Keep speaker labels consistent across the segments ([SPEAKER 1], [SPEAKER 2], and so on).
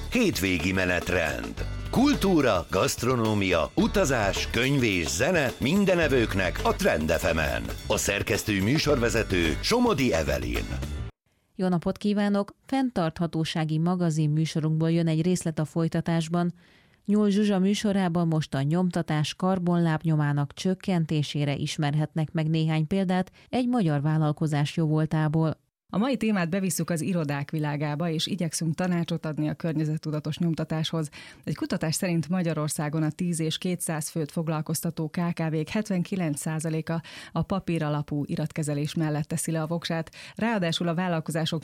[SPEAKER 1] hétvégi menetrend. Kultúra, gasztronómia, utazás, könyv és zene minden evőknek a Trend FM-en. A szerkesztő műsorvezető Somodi Evelyn.
[SPEAKER 2] Jó napot kívánok! Fenntarthatósági magazin műsorunkból jön egy részlet a folytatásban. Nyúl Zsuzsa műsorában most a nyomtatás karbonlábnyomának csökkentésére ismerhetnek meg néhány példát egy magyar vállalkozás jóvoltából.
[SPEAKER 3] A mai témát bevisszük az irodák világába, és igyekszünk tanácsot adni a környezettudatos nyomtatáshoz. Egy kutatás szerint Magyarországon a 10 és 200 főt foglalkoztató KKV-k 79%-a a papír alapú iratkezelés mellett teszi le a voksát, ráadásul a vállalkozások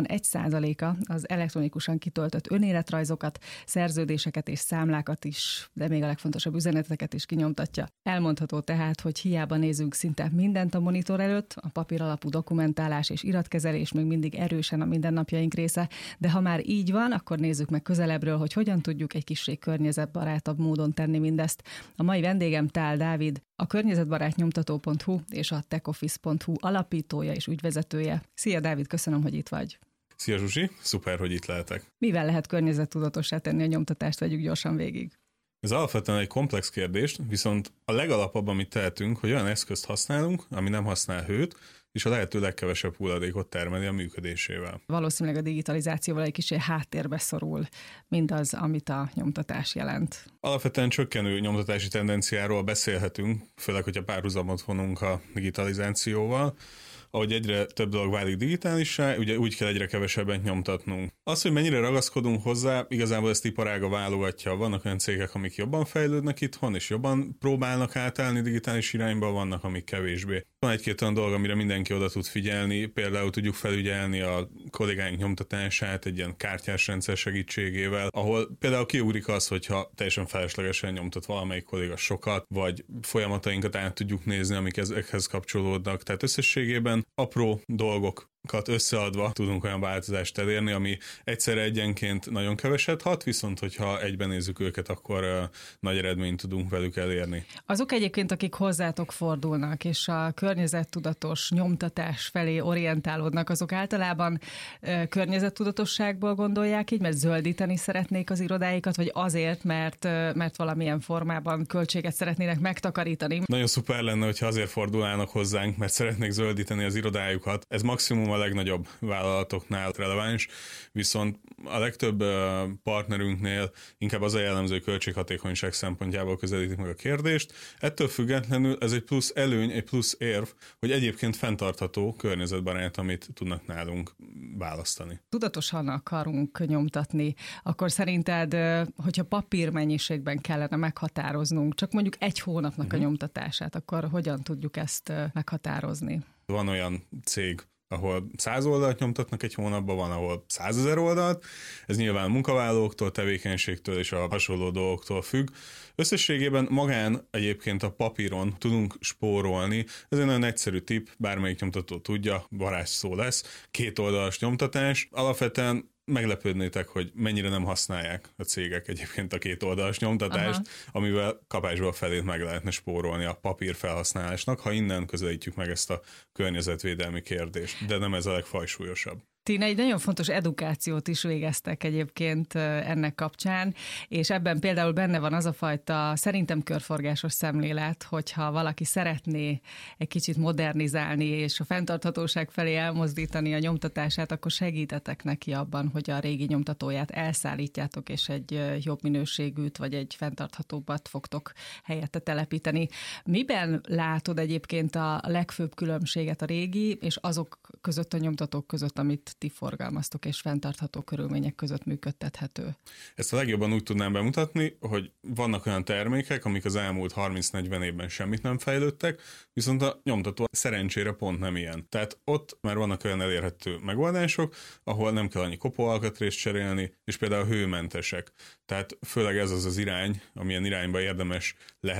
[SPEAKER 3] 81%-a az elektronikusan kitöltött önéletrajzokat, szerződéseket és számlákat is, de még a legfontosabb üzeneteket is kinyomtatja. Elmondható tehát, hogy hiába nézünk szinte mindent a monitor előtt, a papír alapú dokumentálás és iratkezelés és még mindig erősen a mindennapjaink része, de ha már így van, akkor nézzük meg közelebbről, hogy hogyan tudjuk egy kissé környezetbarátabb módon tenni mindezt. A mai vendégem Tál Dávid, a környezetbarátnyomtató.hu és a techoffice.hu alapítója és ügyvezetője. Szia Dávid, köszönöm, hogy itt vagy.
[SPEAKER 4] Szia Zsuzsi, szuper, hogy itt lehetek.
[SPEAKER 3] Mivel lehet környezettudatossá tenni a nyomtatást, vegyük gyorsan végig.
[SPEAKER 4] Ez alapvetően egy komplex kérdés, viszont a legalapabb, amit tehetünk, hogy olyan eszközt használunk, ami nem használ hőt, és a lehető legkevesebb hulladékot termeli a működésével.
[SPEAKER 3] Valószínűleg a digitalizációval egy kicsit háttérbe szorul mindaz, amit a nyomtatás jelent.
[SPEAKER 4] Alapvetően csökkenő nyomtatási tendenciáról beszélhetünk, főleg, hogyha párhuzamot vonunk a digitalizációval. Ahogy egyre több dolog válik digitálissá, ugye úgy kell egyre kevesebbet nyomtatnunk. Az, hogy mennyire ragaszkodunk hozzá, igazából ezt iparága válogatja. Vannak olyan cégek, amik jobban fejlődnek itthon, és jobban próbálnak átállni digitális irányba, vannak, amik kevésbé. Van egy-két olyan dolog, amire mindenki oda tud figyelni, például tudjuk felügyelni a kollégáink nyomtatását egy ilyen kártyás rendszer segítségével, ahol például kiugrik az, hogyha teljesen feleslegesen nyomtat valamelyik kolléga sokat, vagy folyamatainkat át tudjuk nézni, amik ezekhez kapcsolódnak. Tehát összességében apró dolgokat összeadva tudunk olyan változást elérni, ami egyszerre egyenként nagyon keveset hat, viszont hogyha egyben nézzük őket, akkor nagy eredményt tudunk velük elérni.
[SPEAKER 3] Azok egyébként, akik hozzátok fordulnak, és a környezettudatos nyomtatás felé orientálódnak, azok általában környezettudatosságból gondolják így, mert zöldíteni szeretnék az irodáikat, vagy azért, mert valamilyen formában költséget szeretnének megtakarítani.
[SPEAKER 4] Nagyon szuper lenne, hogyha azért fordulnának hozzánk, mert szeretnék zöldíteni az irodájukat. Ez maximum a legnagyobb vállalatoknál releváns, viszont a legtöbb partnerünknél inkább az a jellemző költséghatékonyság szempontjából közelítik meg a kérdést. Ettől függetlenül ez egy plusz előny, egy plusz érv, hogy egyébként fenntartható környezetbarát, amit tudnak nálunk választani.
[SPEAKER 3] Tudatosan akarunk nyomtatni, akkor szerinted, hogyha papírmennyiségben kellene meghatároznunk, csak mondjuk egy hónapnak a nyomtatását, akkor hogyan tudjuk ezt meghatározni?
[SPEAKER 4] Van olyan cég, ahol 100 oldalt nyomtatnak egy hónapban, van, ahol 100 000 oldalt. Ez nyilván a munkavállalóktól, tevékenységtől és a hasonló dolgoktól függ. Összességében magán egyébként a papíron tudunk spórolni. Ez egy nagyon egyszerű tipp, bármelyik nyomtató tudja, varázsszó lesz. 2 oldalas nyomtatás. Alapvetően meglepődnétek, hogy mennyire nem használják a cégek egyébként a 2 oldalas nyomtatást, amivel kapásból felét meg lehetne spórolni a papír felhasználásnak, ha innen közelítjük meg ezt a környezetvédelmi kérdést. De nem ez a legfajsúlyosabb.
[SPEAKER 3] Ti egy nagyon fontos edukációt is végeztek egyébként ennek kapcsán, és ebben például benne van az a fajta szerintem körforgásos szemlélet, hogyha valaki szeretné egy kicsit modernizálni és a fenntarthatóság felé elmozdítani a nyomtatását, akkor segítetek neki abban, hogy a régi nyomtatóját elszállítjátok, és egy jobb minőségűt vagy egy fenntarthatóbbat fogtok helyette telepíteni. Miben látod egyébként a legfőbb különbséget a régi és azok között, a nyomtatók között, amit ti forgalmaztok és fenntartható körülmények között működtethető?
[SPEAKER 4] Ezt a legjobban úgy tudnám bemutatni, hogy vannak olyan termékek, amik az elmúlt 30-40 évben semmit nem fejlődtek, viszont a nyomtató szerencsére pont nem ilyen. Tehát ott már vannak olyan elérhető megoldások, ahol nem kell annyi kopóalkatrészt cserélni, és például hőmentesek. Tehát főleg ez az az irány, amilyen irányba érdemes lehet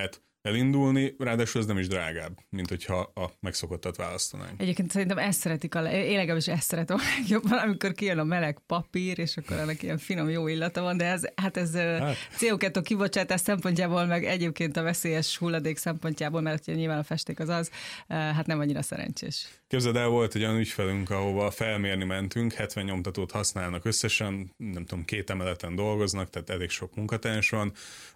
[SPEAKER 4] elindulni, ráadásul ez nem is drágább, mint hogyha a megszokottat választanánk.
[SPEAKER 3] Egyébként szerintem ezt szeretik, én legalábbis ezt szeretem a legjobban, amikor kijön a meleg papír, és akkor ennek ilyen finom, jó illata van, de ez CO2 kibocsátás szempontjából, meg egyébként a veszélyes hulladék szempontjából, mert nyilván a festék az, hát nem annyira szerencsés.
[SPEAKER 4] Képzeld el, volt egy olyan ügyfelünk, ahova felmérni mentünk, 70 nyomtatót használnak összesen, nem tudom, 2 emeleten dolgoznak, tehát elég sok munkatárs van,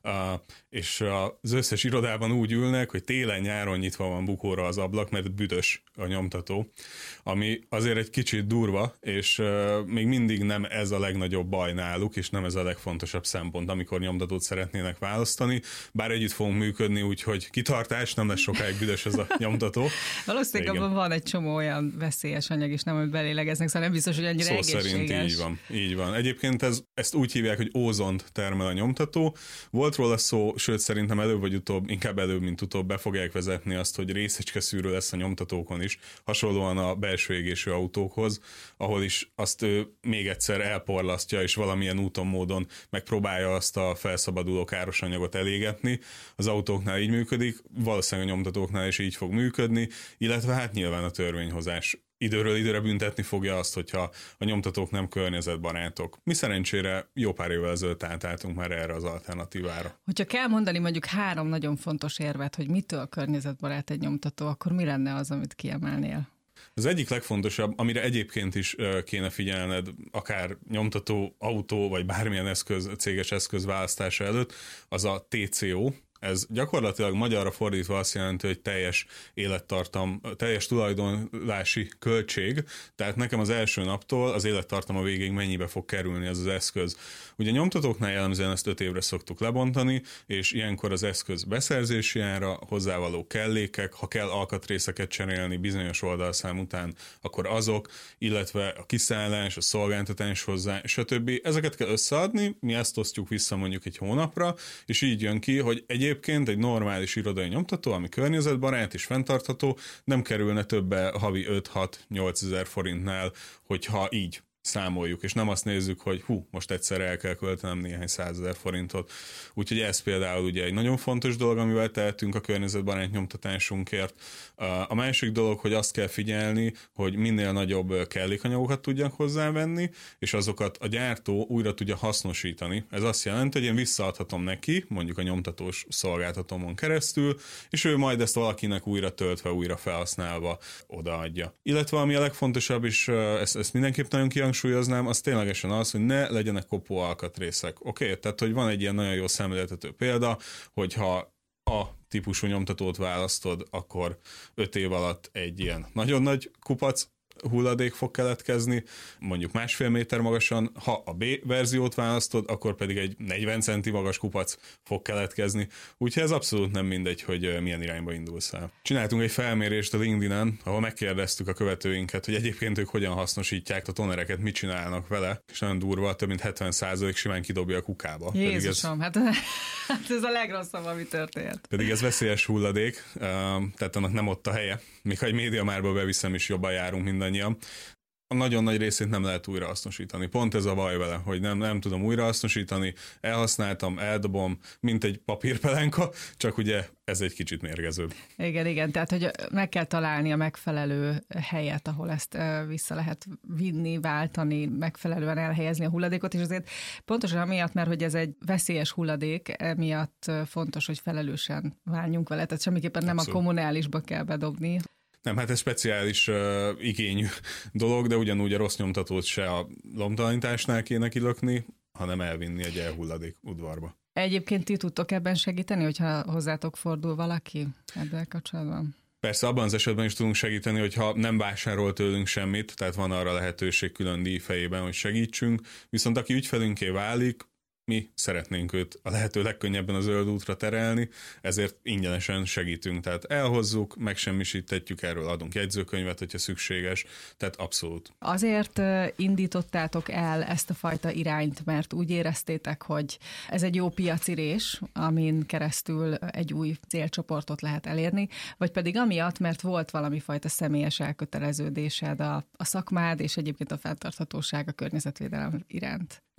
[SPEAKER 4] és az összes irodában úgy ülnek, hogy télen-nyáron nyitva van bukóra az ablak, mert büdös a nyomtató, ami azért egy kicsit durva, és még mindig nem ez a legnagyobb baj náluk, és nem ez a legfontosabb szempont, amikor nyomtatót szeretnének választani, bár együtt fogunk működni, úgyhogy kitartás, nem lesz sokáig büdös ez a nyomtató.
[SPEAKER 3] Valószínűleg abban van egy csomó olyan veszélyes anyag is, nem, amit belélegeznek, szóval nem biztos, hogy annyira egészséges.
[SPEAKER 4] Szerint így van. Egyébként ezt úgy hívják, hogy ózont termel a nyomtató. Volt róla szó, sőt szerintem előbb vagy utóbb, inkább előbb, mint utóbb be fogják vezetni azt, hogy részecskeszűrő lesz a nyomtatókon is, hasonlóan a belső égésű autókhoz, ahol is azt még egyszer elporlasztja, és valamilyen úton, módon megpróbálja azt a felszabaduló káros anyagot elégetni. Az autóknál így működik, valószínűleg a nyomtatóknál is így fog működni, illetve hát nyilván a törvényhozás időről időre büntetni fogja azt, hogyha a nyomtatók nem környezetbarátok. Mi szerencsére jó pár évvel ezelőtt átálltunk már erre az alternatívára.
[SPEAKER 3] Hogyha kell mondani mondjuk 3 nagyon fontos érvet, hogy mitől környezetbarát egy nyomtató, akkor mi lenne az, amit kiemelnél?
[SPEAKER 4] Az egyik legfontosabb, amire egyébként is kéne figyelned, akár nyomtató, autó, vagy bármilyen céges eszköz választása előtt, az a TCO. Ez gyakorlatilag magyarra fordítva azt jelenti, hogy teljes élettartam, teljes tulajdonlási költség, tehát nekem az első naptól az élettartama végéig mennyibe fog kerülni ez az eszköz. Ugye nyomtatóknál jellemzően ezt 5 évre szoktuk lebontani, és ilyenkor az eszköz beszerzési ára, hozzávaló kellékek, ha kell alkatrészeket cserélni bizonyos oldalszám után, akkor azok, illetve a kiszállás, a szolgáltatás hozzá, stb. Ezeket kell összeadni, mi ezt osztjuk vissza mondjuk egy hónapra, és így jön ki, hogy egyébként egy normális irodai nyomtató, ami környezetbarát és fenntartható, nem kerülne többe havi 5-6-8 ezer forintnál, hogyha így számoljuk, és nem azt nézzük, hogy most egyszer el kell költenem néhány 100 000 forintot. Úgyhogy ez például ugye egy nagyon fontos dolog, amivel tehetünk a környezetbarát nyomtatásunkért. A másik dolog, hogy azt kell figyelni, hogy minél nagyobb kellékanyagokat tudjak hozzávenni, és azokat a gyártó újra tudja hasznosítani. Ez azt jelenti, hogy én visszaadhatom neki, mondjuk a nyomtatós szolgáltatómon keresztül, és ő majd ezt valakinek újra töltve, újra felhasználva odaadja. Illetve ami a legfontosabb, és ezt mindenképp nagyon kihangsúlyoznám, az ténylegesen az, hogy ne legyenek kopó alkatrészek. Oké? Tehát, hogy van egy ilyen nagyon jó szemléltető példa, hogyha a típusú nyomtatót választod, akkor 5 év alatt egy ilyen nagyon nagy kupac hulladék fog keletkezni, mondjuk 1,5 méter magasan, ha a B verziót választod, akkor pedig egy 40 centi magas kupac fog keletkezni, úgyhogy ez abszolút nem mindegy, hogy milyen irányba indulsz el. Csináltunk egy felmérést a LinkedIn-en, ahol megkérdeztük a követőinket, hogy egyébként ők hogyan hasznosítják a tonereket, mit csinálnak vele, és nagyon durva, több mint 70% simán kidobja a kukába.
[SPEAKER 3] Jézusom, hát ez a legrosszabb, ami történt.
[SPEAKER 4] Pedig ez veszélyes hulladék, tehát annak nem ott a helye. Még ha egy médiamárba beviszem, is jobban járunk mindannyian. A nagyon nagy részét nem lehet újrahasznosítani. Pont ez a baj vele, hogy nem tudom újrahasznosítani, elhasználtam, eldobom, mint egy papírpelenka, csak ugye ez egy kicsit mérgezőbb.
[SPEAKER 3] Igen, tehát hogy meg kell találni a megfelelő helyet, ahol ezt vissza lehet vinni, váltani, megfelelően elhelyezni a hulladékot, és azért pontosan amiatt, mert hogy ez egy veszélyes hulladék, emiatt fontos, hogy felelősen váljunk vele, tehát semmiképpen nem a kommunálisba kell bedobni.
[SPEAKER 4] Nem, hát ez speciális igényű dolog, de ugyanúgy a rossz nyomtatót se a lomtalanításnál kéne kilökni, hanem elvinni egy elhulladék udvarba.
[SPEAKER 3] Egyébként ti tudtok ebben segíteni, hogyha hozzátok fordul valaki ebben kapcsolatban?
[SPEAKER 4] Persze abban az esetben is tudunk segíteni, hogyha nem vásárol tőlünk semmit, tehát van arra lehetőség külön díj fejében, hogy segítsünk, viszont aki ügyfelünké válik, mi szeretnénk őt a lehető legkönnyebben a zöld útra terelni, ezért ingyenesen segítünk. Tehát elhozzuk, megsemmisítetjük, erről adunk jegyzőkönyvet, hogyha szükséges, tehát abszolút.
[SPEAKER 3] Azért indítottátok el ezt a fajta irányt, mert úgy éreztétek, hogy ez egy jó piacirés, amin keresztül egy új célcsoportot lehet elérni, vagy pedig amiatt, mert volt valami fajta személyes elköteleződésed a szakmád, és egyébként a fenntarthatóság, a környezetvédelem iránt?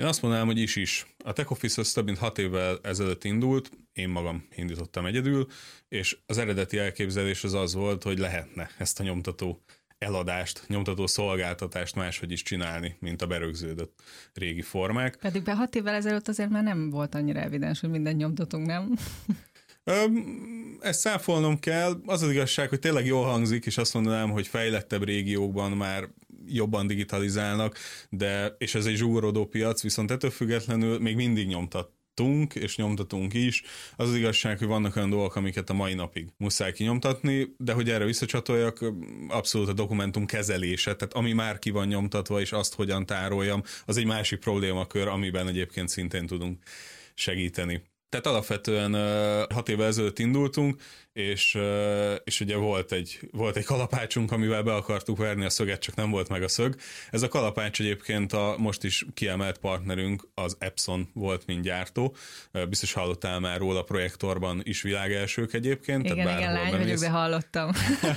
[SPEAKER 4] Én azt mondanám, hogy is. A Tech Office az több mint 6 évvel ezelőtt indult, én magam indítottam egyedül, és az eredeti elképzelés az volt, hogy lehetne ezt a nyomtató eladást, nyomtató szolgáltatást máshogy is csinálni, mint a berögződött régi formák.
[SPEAKER 3] Pedig 6 évvel ezelőtt azért már nem volt annyira evidens, hogy mindent nyomtatunk, nem?
[SPEAKER 4] Ezt száfolnom kell. Az igazság, hogy tényleg jól hangzik, és azt mondanám, hogy fejlettebb régiókban már jobban digitalizálnak, és ez egy zsugorodó piac, viszont ettől függetlenül még mindig nyomtatunk, és nyomtatunk is. Az igazság, hogy vannak olyan dolgok, amiket a mai napig muszáj kinyomtatni, de hogy erre visszacsatoljak, abszolút a dokumentum kezelése, tehát ami már ki van nyomtatva, és azt hogyan tároljam, az egy másik problémakör, amiben egyébként szintén tudunk segíteni. Tehát alapvetően 6 évvel ezelőtt indultunk, és ugye volt egy kalapácsunk, amivel be akartuk verni a szöget, csak nem volt meg a szög. Ez a kalapács egyébként a most is kiemelt partnerünk, az Epson volt, mint gyártó. Biztos hallottál már róla, a projektorban is világelsők egyébként.
[SPEAKER 3] Igen, lány vagyok, de hallottam.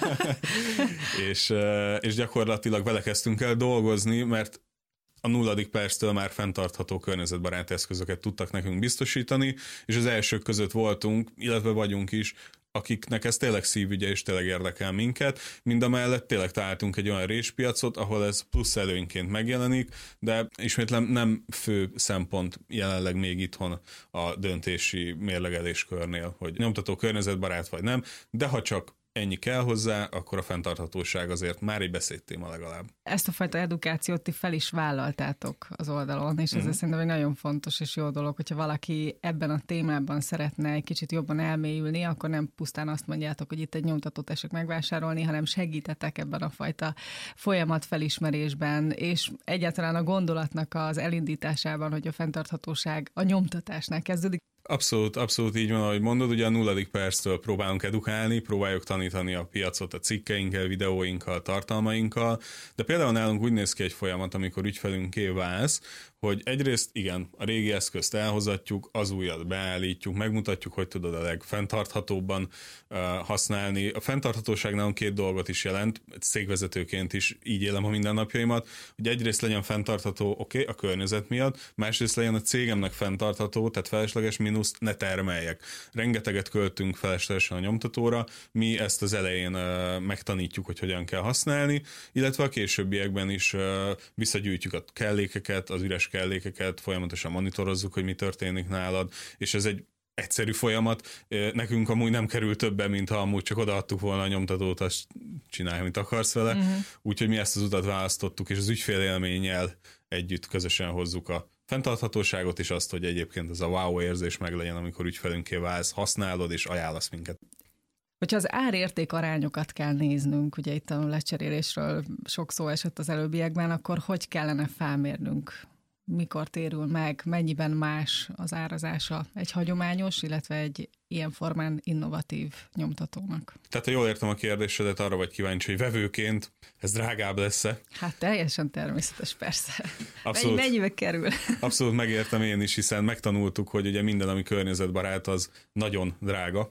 [SPEAKER 4] és gyakorlatilag vele kezdtünk el dolgozni, mert a 0. perctől már fenntartható környezetbarát eszközöket tudtak nekünk biztosítani, és az elsők között voltunk, illetve vagyunk is, akiknek ez tényleg szívügye és tényleg érdekel minket. Mindamellett tényleg találtunk egy olyan réspiacot, ahol ez plusz előnyként megjelenik, de ismétlem nem fő szempont jelenleg még itthon a döntési mérlegeléskörnél, hogy nyomtató környezetbarát vagy nem, de ha csak ennyi kell hozzá, akkor a fenntarthatóság azért már egy beszédtéma legalább.
[SPEAKER 3] Ezt a fajta edukációt ti fel is vállaltátok az oldalon, és ez szerintem egy nagyon fontos és jó dolog, hogyha valaki ebben a témában szeretne egy kicsit jobban elmélyülni, akkor nem pusztán azt mondjátok, hogy itt egy nyomtatót tessék megvásárolni, hanem segítetek ebben a fajta folyamat felismerésben, és egyáltalán a gondolatnak az elindításában, hogy a fenntarthatóság a nyomtatásnál kezdődik.
[SPEAKER 4] Abszolút így van, ahogy mondod, ugye a 0. perctől próbálunk edukálni, próbáljuk tanítani a piacot a cikkeinkkel, videóinkkal, tartalmainkkal, de például nálunk úgy néz ki egy folyamat, amikor ügyfelünké válsz, hogy egyrészt igen, a régi eszközt elhozatjuk, az újat beállítjuk, megmutatjuk, hogy tudod a legfenntarthatóbban használni. A fenntarthatóság nálunk 2 dolgot is jelent, cégvezetőként is így élem a mindennapjaimat, hogy egyrészt legyen fenntartható, a környezet miatt, másrészt legyen a cégemnek fenntartható, tehát felesleges mínuszt ne termeljek. Rengeteget költünk feleslegesen a nyomtatóra, mi ezt az elején megtanítjuk, hogy hogyan kell használni, illetve a későbbiekben is visszagyűjtjük a kellékeket, az üres kellékeket, folyamatosan monitorozzuk, hogy mi történik nálad, és ez egy egyszerű folyamat. Nekünk amúgy nem kerül többen, mint ha amúgy csak odaadtuk volna a nyomtatót, azt csinálj, amit akarsz vele. Úgyhogy mi ezt az utat választottuk, és az ügyfélélménnyel együtt közösen hozzuk a fenntarthatóságot, és azt, hogy egyébként ez a wow érzés meglegyen, amikor ügyfelünké válsz, használod és ajánlasz minket.
[SPEAKER 3] Hogyha az ár-érték arányokat kell néznünk, ugye itt a lecserélésről sok szó esett az előbbiekben, akkor hogy kellene felmérnünk? Mikor térül meg, mennyiben más az árazása egy hagyományos, illetve egy ilyen formán innovatív nyomtatónak? Tehát,
[SPEAKER 4] ha jól értem a kérdésedet, arra vagy kíváncsi, hogy vevőként ez drágább lesz-e?
[SPEAKER 3] Hát teljesen természetes, persze.
[SPEAKER 4] Abszolút,
[SPEAKER 3] mennyibe kerül?
[SPEAKER 4] Abszolút megértem én is, hiszen megtanultuk, hogy ugye minden, ami környezetbarát, az nagyon drága.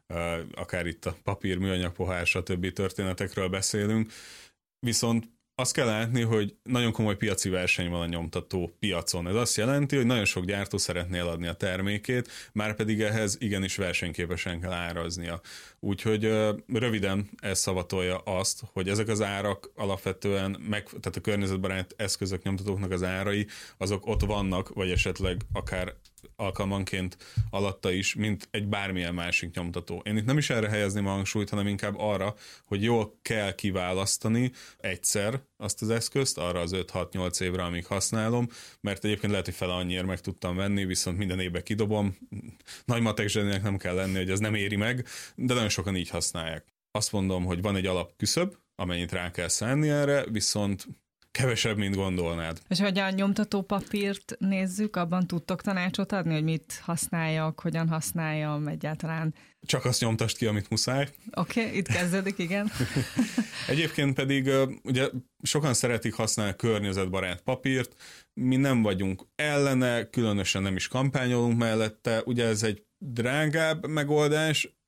[SPEAKER 4] Akár itt a papír, műanyag, pohár, stb. Történetekről beszélünk. Viszont azt kell látni, hogy nagyon komoly piaci verseny van a nyomtató piacon. Ez azt jelenti, hogy nagyon sok gyártó szeretné eladni a termékét, már pedig ehhez igenis versenyképesen kell áraznia. Úgyhogy röviden ez szavatolja azt, hogy ezek az árak alapvetően, tehát a környezetbarát eszközök, nyomtatóknak az árai, azok ott vannak, vagy esetleg akár alkalmanként alatta is, mint egy bármilyen másik nyomtató. Én itt nem is erre helyezném a hangsúlyt, hanem inkább arra, hogy jól kell kiválasztani egyszer azt az eszközt, arra az 5-6-8 évre, amíg használom, mert egyébként lehet, hogy fele annyiért meg tudtam venni, viszont minden évben kidobom. Nagy matek zseninek nem kell lenni, hogy ez nem éri meg, de nagyon sokan így használják. Azt mondom, hogy van egy alapküszöb, amennyit rá kell szánni erre, viszont kevesebb, mint gondolnád.
[SPEAKER 3] És hogy a nyomtató papírt nézzük, abban tudtok tanácsot adni, hogy mit használjak, hogyan használjam egyáltalán?
[SPEAKER 4] Csak azt nyomtasd ki, amit muszáj.
[SPEAKER 3] Oké, itt kezdődik, igen.
[SPEAKER 4] Egyébként pedig ugye sokan szeretik használni környezetbarát papírt, mi nem vagyunk ellene, különösen nem is kampányolunk mellette, ugye ez egy drágább megoldás,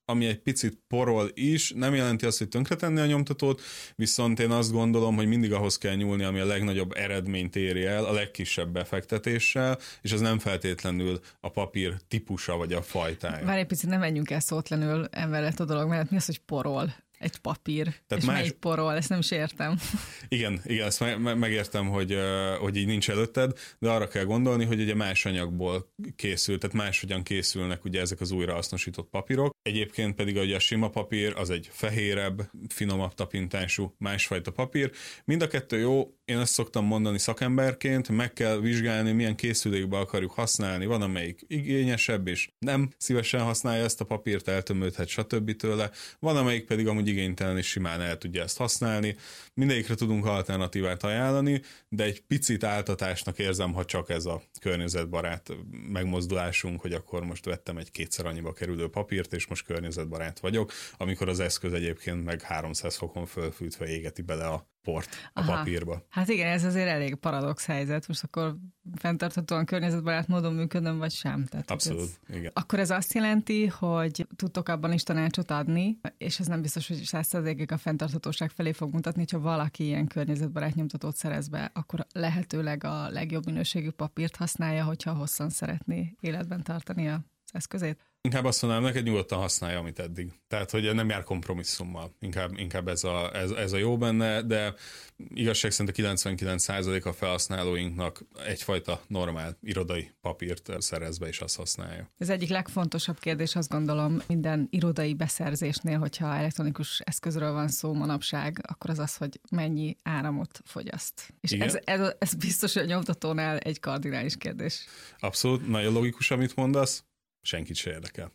[SPEAKER 4] ami egy picit porol is, nem jelenti azt, hogy tönkretenni a nyomtatót, viszont én azt gondolom, hogy mindig ahhoz kell nyúlni, ami a legnagyobb eredményt éri el, a legkisebb befektetéssel, és az nem feltétlenül a papír típusa vagy a fajtája.
[SPEAKER 3] Várj egy picit, nem menjünk el szótlenül emellett a dolog, mert mi az, hogy porol? Egy papír. Tehát és melyik porol? Ezt nem is értem. Igen,
[SPEAKER 4] ezt megértem, hogy így nincs előtted, de arra kell gondolni, hogy ugye más anyagból készül, tehát máshogyan készülnek ugye ezek az újrahasznosított papírok. Egyébként pedig ugye a sima papír az egy fehérebb, finomabb tapintású, másfajta papír. Mind a kettő jó, én ezt szoktam mondani szakemberként, meg kell vizsgálni, milyen készülékbe akarjuk használni. Van, amelyik igényesebb, és nem szívesen használja ezt a papírt, eltömődhet, stb. Tőle. Van, amelyik pedig amúgy igénytelen és simán el tudja ezt használni. Mindegyikre tudunk alternatívát ajánlani, de egy picit áltatásnak érzem, ha csak ez a környezetbarát megmozdulásunk, hogy akkor most vettem egy 2-szer annyiba kerülő papírt, és most környezetbarát vagyok, amikor az eszköz egyébként meg 300 fokon fölfűtve égeti bele a port a papírba.
[SPEAKER 3] Hát igen, ez azért elég paradox helyzet. Most akkor fenntarthatóan környezetbarát módon működöm, vagy sem? Tehát,
[SPEAKER 4] abszolút, igen.
[SPEAKER 3] Akkor ez azt jelenti, hogy tudtok abban is tanácsot adni, és ez nem biztos, hogy 100%-ig a fenntarthatóság felé fog mutatni, hogyha valaki ilyen környezetbarát nyomtatót szerez be, akkor lehetőleg a legjobb minőségű papírt használja, hogyha hosszan szeretné életben tartani az eszközét.
[SPEAKER 4] Inkább azt mondanám, neked nyugodtan használja, amit eddig. Tehát, hogy nem jár kompromisszummal. Inkább ez a jó benne, de igazság szerint a 99% a felhasználóinknak egyfajta normál irodai papírt szerez be, és azt használja.
[SPEAKER 3] Ez egyik legfontosabb kérdés, azt gondolom, minden irodai beszerzésnél, hogyha elektronikus eszközről van szó manapság, akkor az, hogy mennyi áramot fogyaszt. És ez biztos, hogy a nyomtatónál egy kardinális kérdés.
[SPEAKER 4] Abszolút, nagyon logikus, amit mondasz. Senkit se érdekel.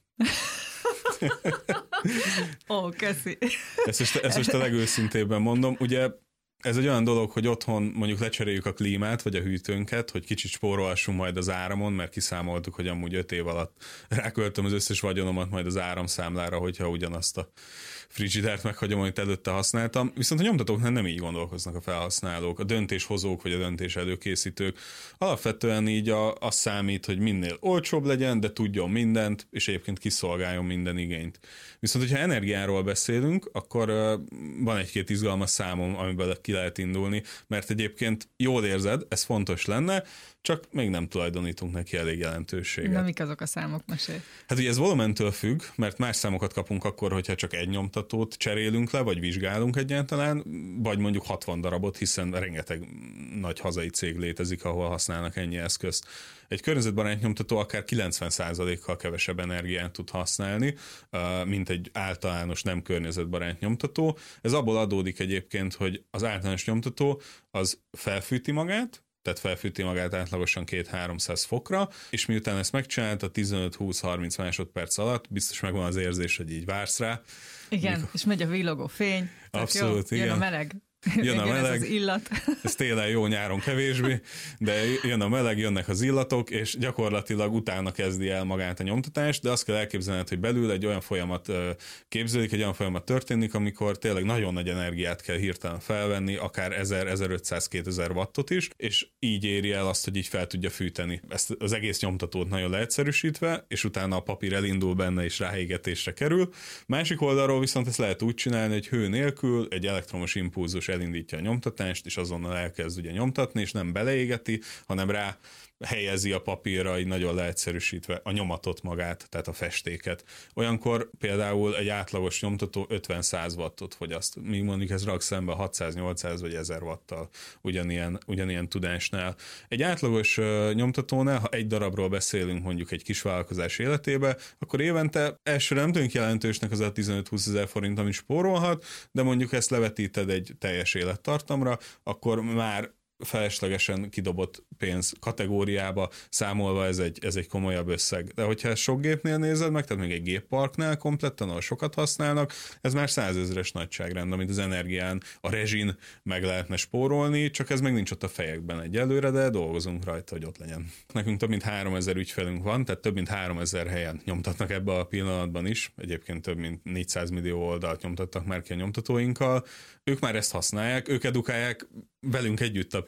[SPEAKER 3] Köszi.
[SPEAKER 4] Ezt most a legőszintébben mondom. Ugye ez egy olyan dolog, hogy otthon mondjuk lecseréljük a klímát, vagy a hűtőnket, hogy kicsit spórolhassunk majd az áramon, mert kiszámoltuk, hogy amúgy 5 év alatt ráköltöm az összes vagyonomat majd az áramszámlára, hogyha ugyanazt a frigidert meghagyom, amit előtte használtam. Viszont a nyomtatóknál nem így gondolkoznak a felhasználók, a döntéshozók vagy a döntés előkészítők. Alapvetően így az számít, hogy minél olcsóbb legyen, de tudjon mindent, és egyébként kiszolgáljon minden igényt. Viszont, hogyha energiáról beszélünk, akkor van egy-két izgalmas számom, amiből ki lehet indulni, mert egyébként jól érzed, ez fontos lenne, csak még nem tulajdonítunk neki elég jelentőséget.
[SPEAKER 3] Na, mik azok a számok, mesélj?
[SPEAKER 4] Hát ugye ez volumentől függ, mert más számokat kapunk akkor, hogyha csak egy nyomtatót cserélünk le, vagy vizsgálunk egyáltalán, vagy mondjuk 60 darabot, hiszen rengeteg nagy hazai cég létezik, ahol használnak ennyi eszközt. Egy környezetbarát nyomtató akár 90%-kal kevesebb energiát tud használni, mint egy általános nem környezetbarát nyomtató. Ez abból adódik egyébként, hogy az általános nyomtató az felfűti magát, tehát felfűti magát átlagosan 200-300 fokra, és miután ezt megcsinálta 15-20-30 másodperc alatt, biztos megvan az érzés, hogy így vársz rá.
[SPEAKER 3] Igen, és megy a villogó fény.
[SPEAKER 4] Abszolút,
[SPEAKER 3] jó,
[SPEAKER 4] igen.
[SPEAKER 3] Jön a meleg.
[SPEAKER 4] Jön a meleg,
[SPEAKER 3] ez az illat.
[SPEAKER 4] Ez télen jó, nyáron kevésbé, de jön a meleg, jönnek az illatok, és gyakorlatilag utána kezdi el magát a nyomtatást, de azt kell elképzelned, hogy belül egy olyan folyamat képződik, egy olyan folyamat történik, amikor tényleg nagyon nagy energiát kell hirtelen felvenni, akár 1000-1500-2000 wattot is, és így éri el azt, hogy így fel tudja fűteni ezt az egész nyomtatót nagyon leegyszerűsítve, és utána a papír elindul benne, és ráégetésre kerül. Másik oldalról viszont ezt lehet úgy csinálni, hogy hő nélkül egy elektromos impulzus elindítja a nyomtatást, és azonnal elkezd ugye nyomtatni, és nem beleégeti, hanem rá helyezi a papírra, így nagyon leegyszerűsítve a nyomatot magát, tehát a festéket. Olyankor például egy átlagos nyomtató 50-100 wattot fogyaszt, míg mondjuk ez rak szembe 600-800 vagy 1000 watttal ugyanilyen tudásnál. Egy átlagos nyomtatónál, ha egy darabról beszélünk mondjuk egy kisvállalkozás életébe, akkor évente elsőre nem tűnik jelentősnek az a 15-20 ezer forint, amit spórolhat, de mondjuk ezt levetíted egy teljes élettartamra, akkor már feleslegesen kidobott pénz kategóriába számolva ez egy komolyabb összeg. De hogyha ezt sok gépnél nézed meg, tehát még egy gépparknál kompletten, ahol sokat használnak, ez már 100 000-es nagyságrend, amit az energián, a rezsin meg lehetne spórolni, csak ez meg nincs ott a fejekben egyelőre, de dolgozunk rajta, hogy ott legyen. Nekünk több mint 3000 ügyfelünk van, tehát több mint 3000 helyen nyomtatnak ebbe a pillanatban is, egyébként több mint 400 millió oldalt nyomtattak már ki a nyomtatóinkkal. Ők már ezt használják, ők edukálják velünk együtt a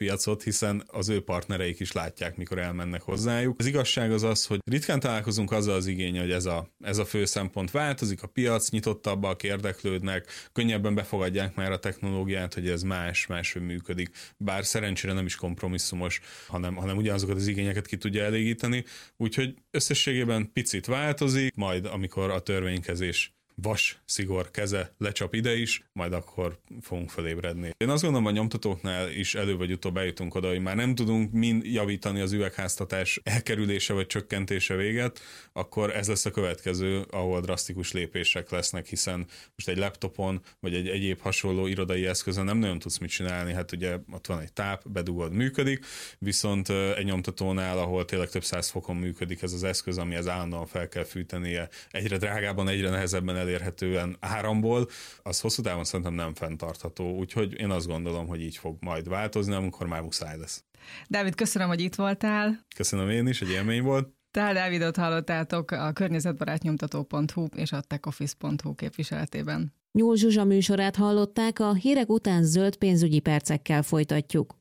[SPEAKER 4] piacot, hiszen az ő partnereik is látják, mikor elmennek hozzájuk. Az igazság az, hogy ritkán találkozunk azzal az igény, hogy ez a fő szempont változik, a piac nyitottabbak, érdeklődnek, könnyebben befogadják már a technológiát, hogy ez máshogy működik, bár szerencsére nem is kompromisszumos, hanem ugyanazokat az igényeket ki tudja elégíteni, úgyhogy összességében picit változik, majd amikor a törvénykezés vas szigor keze lecsap ide is, majd akkor fogunk felébredni. Én azt gondolom, a nyomtatóknál is előbb vagy utóbb eljutunk oda, hogy már nem tudunk mind javítani az üvegháztatás elkerülése vagy csökkentése véget, akkor ez lesz a következő, ahol drasztikus lépések lesznek, hiszen most egy laptopon vagy egy egyéb hasonló irodai eszközön nem nagyon tudsz mit csinálni, hát ugye ott van egy táp, bedugod, működik, viszont egy nyomtatónál, ahol tényleg több 100 fokon működik ez az eszköz, amihez állandóan fel kell fűtenie, egyre drágábban, egyre nehezebben elérhetően áramból, az hosszú távon szerintem nem fenntartható, úgyhogy én azt gondolom, hogy így fog majd változni, amikor már muszáj lesz.
[SPEAKER 3] Dávid, köszönöm, hogy itt voltál.
[SPEAKER 4] Köszönöm én is, egy élmény volt.
[SPEAKER 3] Tál Dávidot hallottátok a környezetbarátnyomtató.hu és a techoffice.hu képviseletében.
[SPEAKER 2] Nyúl Zsuzsa műsorát hallották, a hírek után zöld pénzügyi percekkel folytatjuk.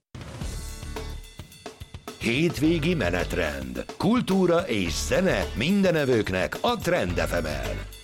[SPEAKER 1] Hétvégi menetrend. Kultúra és zene mindenevőknek a Trend FM-en.